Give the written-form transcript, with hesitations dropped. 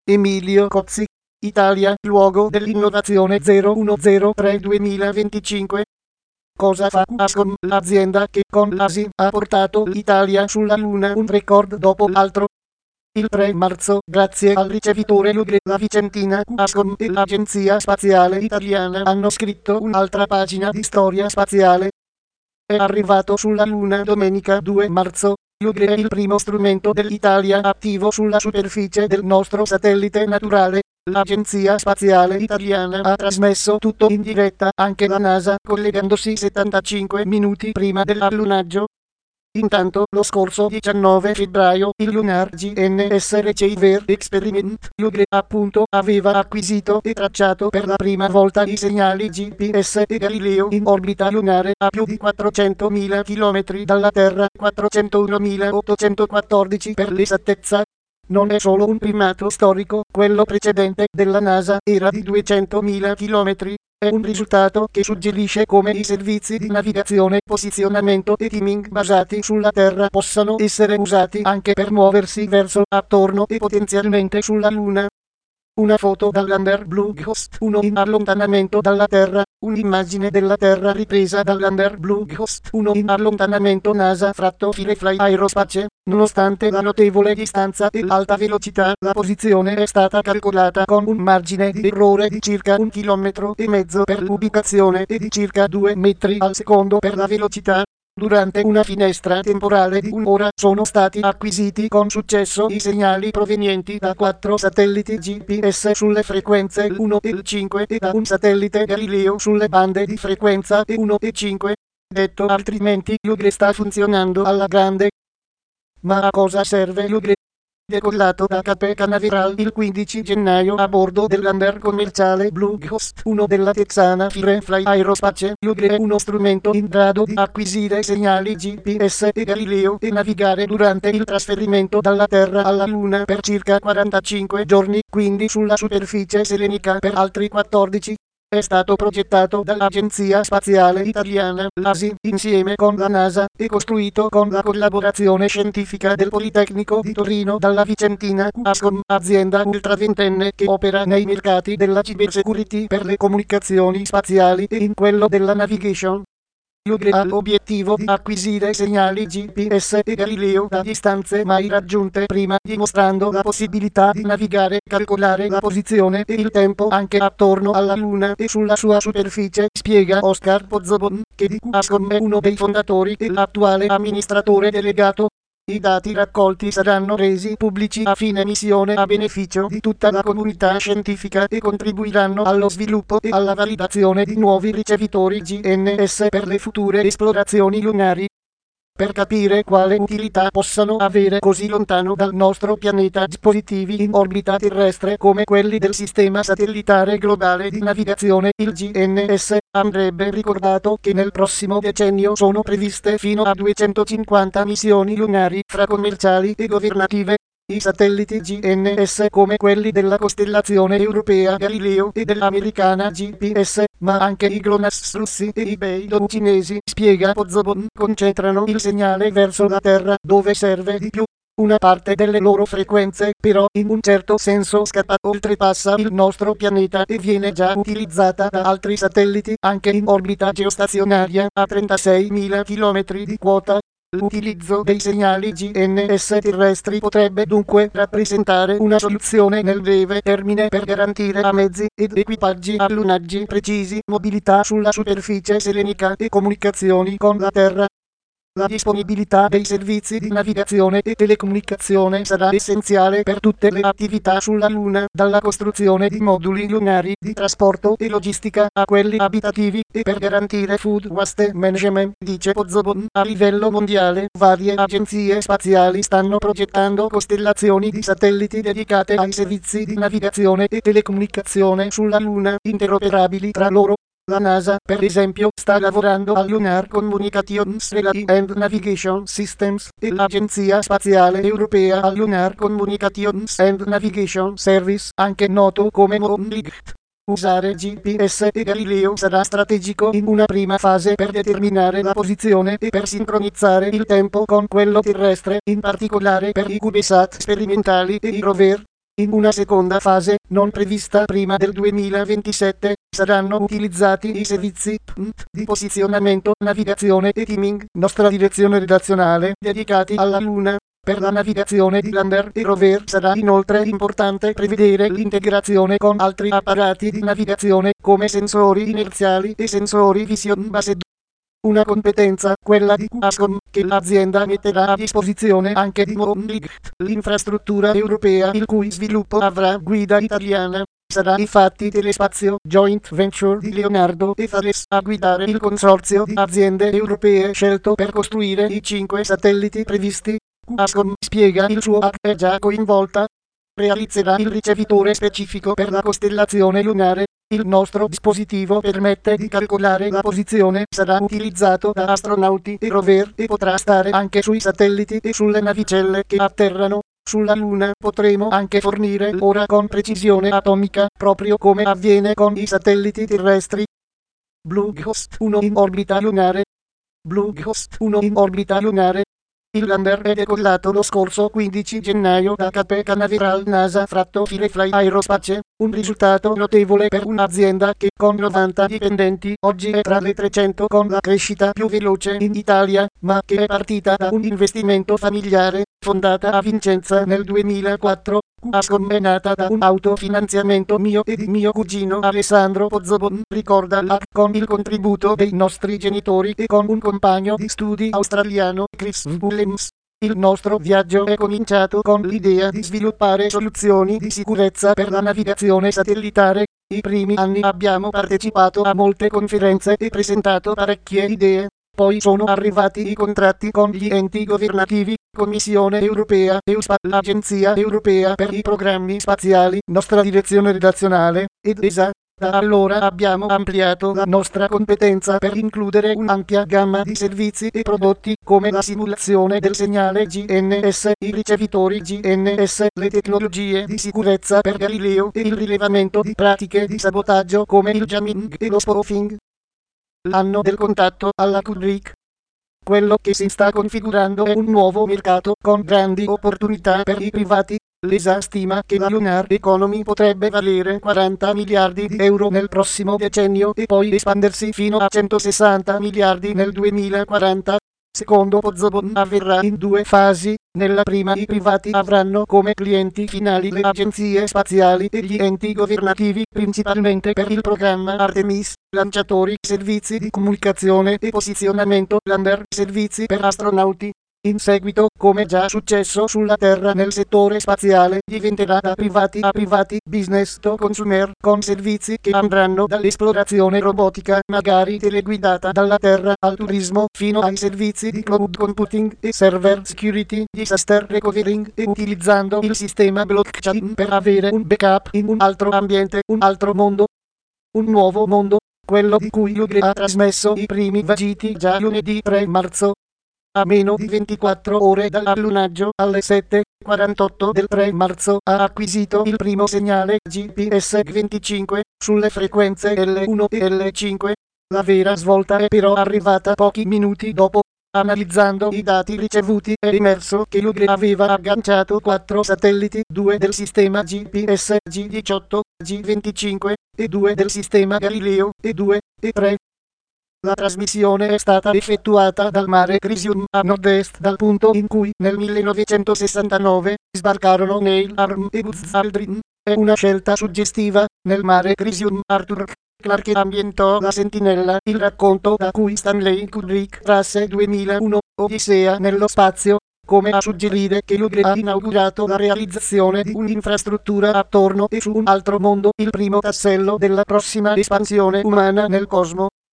Emilio Cozzi, Italia, luogo dell'innovazione 0103-2025. Cosa fa Ascom, l'azienda che con l'ASI ha portato l'Italia sulla Luna un record dopo l'altro? Il 3 marzo, grazie al ricevitore Lugre, la Vicentina, Ascom e l'Agenzia Spaziale Italiana hanno scritto un'altra pagina di storia spaziale. È arrivato sulla Luna domenica 2 marzo. Lugre è il primo strumento dell'Italia attivo sulla superficie del nostro satellite naturale. L'Agenzia Spaziale Italiana ha trasmesso tutto in diretta, anche la NASA, collegandosi 75 minuti prima dell'allunaggio. Intanto, lo scorso 19 febbraio, il Lunar GNS Receiver Experiment, Lugre, appunto, aveva acquisito e tracciato per la prima volta i segnali GPS e Galileo in orbita lunare a più di 400.000 km dalla Terra, 401.814 per l'esattezza. Non è solo un primato storico, quello precedente della NASA era di 200.000 km. È un risultato che suggerisce come i servizi di navigazione, posizionamento e timing basati sulla Terra possano essere usati anche per muoversi verso, attorno e potenzialmente sulla Luna. Una foto dal lander Blue Ghost 1 in allontanamento dalla Terra, un'immagine della Terra ripresa dal lander Blue Ghost 1 in allontanamento NASA fratto Firefly Aerospace. Nonostante la notevole distanza e l'alta velocità, la posizione è stata calcolata con un margine di errore di circa 1,5 km per l'ubicazione e di circa 2 metri al secondo per la velocità. Durante una finestra temporale di un'ora sono stati acquisiti con successo i segnali provenienti da 4 satelliti GPS sulle frequenze 1 e 5 e da un satellite Galileo sulle bande di frequenza 1 e 5. Detto altrimenti, Lugre sta funzionando alla grande. Ma a cosa serve Lugre? Decollato da Cape Canaveral il 15 gennaio a bordo del lander commerciale Blue Ghost 1 della texana Firefly Aerospace, Lugre è uno strumento in grado di acquisire segnali GPS e Galileo e navigare durante il trasferimento dalla Terra alla Luna per circa 45 giorni, quindi sulla superficie selenica per altri 14. È stato progettato dall'Agenzia Spaziale Italiana, l'ASI, insieme con la NASA, e costruito con la collaborazione scientifica del Politecnico di Torino dalla Vicentina Ascom, azienda ultraventenne che opera nei mercati della cybersecurity per le comunicazioni spaziali e in quello della navigation. Lugre ha l'obiettivo di acquisire segnali GPS e Galileo da distanze mai raggiunte prima, dimostrando la possibilità di navigare, calcolare la posizione e il tempo anche attorno alla Luna e sulla sua superficie, spiega Oscar Pozzobon, che di Ascom è uno dei fondatori e l'attuale amministratore delegato. I dati raccolti saranno resi pubblici a fine missione a beneficio di tutta la comunità scientifica e contribuiranno allo sviluppo e alla validazione di nuovi ricevitori GNS per le future esplorazioni lunari. Per capire quale utilità possano avere così lontano dal nostro pianeta dispositivi in orbita terrestre come quelli del Sistema Satellitare Globale di Navigazione, il GNS, andrebbe ricordato che nel prossimo decennio sono previste fino a 250 missioni lunari, fra commerciali e governative. I satelliti GNS come quelli della costellazione europea Galileo e dell'americana GPS, ma anche i GLONASS russi e i Beidou cinesi, spiega Pozzobon, concentrano il segnale verso la Terra, dove serve di più. Una parte delle loro frequenze, però, in un certo senso oltrepassa il nostro pianeta e viene già utilizzata da altri satelliti, anche in orbita geostazionaria, a 36.000 km di quota. L'utilizzo dei segnali GNS terrestri potrebbe dunque rappresentare una soluzione nel breve termine per garantire a mezzi ed equipaggi allunaggi precisi, mobilità sulla superficie selenica e comunicazioni con la Terra. La disponibilità dei servizi di navigazione e telecomunicazione sarà essenziale per tutte le attività sulla Luna, dalla costruzione di moduli lunari di trasporto e logistica a quelli abitativi, e per garantire food waste management, dice Pozzobon. A livello mondiale, varie agenzie spaziali stanno progettando costellazioni di satelliti dedicate ai servizi di navigazione e telecomunicazione sulla Luna, interoperabili tra loro. La NASA, per esempio, sta lavorando al Lunar Communications Relay and Navigation Systems e l'Agenzia Spaziale Europea al Lunar Communications and Navigation Service, anche noto come MONLIGT. Usare GPS e Galileo sarà strategico in una prima fase per determinare la posizione e per sincronizzare il tempo con quello terrestre, in particolare per i CubeSat sperimentali e i rover. In una seconda fase, non prevista prima del 2027, saranno utilizzati i servizi di posizionamento, navigazione e timing, nostra direzione redazionale, dedicati alla Luna. Per la navigazione di lander e rover sarà inoltre importante prevedere l'integrazione con altri apparati di navigazione, come sensori inerziali e sensori vision based. Una competenza, quella di QASCOM, che l'azienda metterà a disposizione anche di MONLIGT, l'infrastruttura europea il cui sviluppo avrà guida italiana. Sarà infatti Telespazio, joint venture di Leonardo e Thales, a guidare il consorzio di aziende europee scelto per costruire i 5 satelliti previsti. QASCOM, spiega il suo hack, è già coinvolta. Realizzerà il ricevitore specifico per la costellazione lunare. Il nostro dispositivo permette di calcolare la posizione, sarà utilizzato da astronauti e rover e potrà stare anche sui satelliti e sulle navicelle che atterrano. Sulla Luna potremo anche fornire l'ora con precisione atomica, proprio come avviene con i satelliti terrestri. Blue Ghost 1 in orbita lunare. Blue Ghost 1 in orbita lunare. Il lander è decollato lo scorso 15 gennaio da Cape Canaveral NASA-Firefly Aerospace, un risultato notevole per un'azienda che con 90 dipendenti oggi è tra le 300 con la crescita più veloce in Italia, ma che è partita da un investimento familiare, fondata a Vicenza nel 2004. QASCOM è nata da un autofinanziamento mio e di mio cugino Alessandro Pozzobon, ricorda l'hack, con il contributo dei nostri genitori e con un compagno di studi australiano, Chris Williams. Il nostro viaggio è cominciato con l'idea di sviluppare soluzioni di sicurezza per la navigazione satellitare. I primi anni abbiamo partecipato a molte conferenze e presentato parecchie idee. Poi sono arrivati i contratti con gli enti governativi, Commissione Europea, EUSPA, l'Agenzia Europea per i Programmi Spaziali, nostra direzione redazionale, ed ESA. Da allora abbiamo ampliato la nostra competenza per includere un'ampia gamma di servizi e prodotti, come la simulazione del segnale GNS, i ricevitori GNS, le tecnologie di sicurezza per Galileo e il rilevamento di pratiche di sabotaggio come il jamming e lo spoofing. L'anno del contatto alla Kubrick. Quello che si sta configurando è un nuovo mercato con grandi opportunità per i privati. L'ESA stima che la lunar economy potrebbe valere 40 miliardi di euro nel prossimo decennio e poi espandersi fino a 160 miliardi nel 2040. Secondo Pozzobon avverrà in 2 fasi. Nella prima i privati avranno come clienti finali le agenzie spaziali e gli enti governativi, principalmente per il programma Artemis, lanciatori, servizi di comunicazione e posizionamento lander, servizi per astronauti. In seguito, come già successo sulla Terra nel settore spaziale, diventerà da privati a privati, business to consumer, con servizi che andranno dall'esplorazione robotica, magari teleguidata dalla Terra, al turismo, fino ai servizi di cloud computing e server security, disaster recovering e utilizzando il sistema blockchain per avere un backup in un altro ambiente, un altro mondo. Un nuovo mondo, quello di cui l'UGRE ha trasmesso i primi vagiti già lunedì 3 marzo. A meno di 24 ore dall'allunaggio, alle 7:48 del 3 marzo, ha acquisito il primo segnale GPS 25 sulle frequenze L1 e L5. La vera svolta è però arrivata pochi minuti dopo. Analizzando i dati ricevuti è emerso che l'UGRE aveva agganciato 4 satelliti, 2 del sistema GPS G18, G25, e 2 del sistema Galileo, e 2, e 3. La trasmissione è stata effettuata dal mare Crisium a nord-est dal punto in cui nel 1969 sbarcarono Neil Arm e Buzz Aldrin. È una scelta suggestiva. Nel mare Crisium Arthur Clarke ambientò la Sentinella, il racconto da cui Stanley Kubrick trasse 2001, Odissea nello spazio, come a suggerire che l'UGRE ha inaugurato la realizzazione di un'infrastruttura attorno e su un altro mondo, il primo tassello della prossima espansione umana nel cosmo.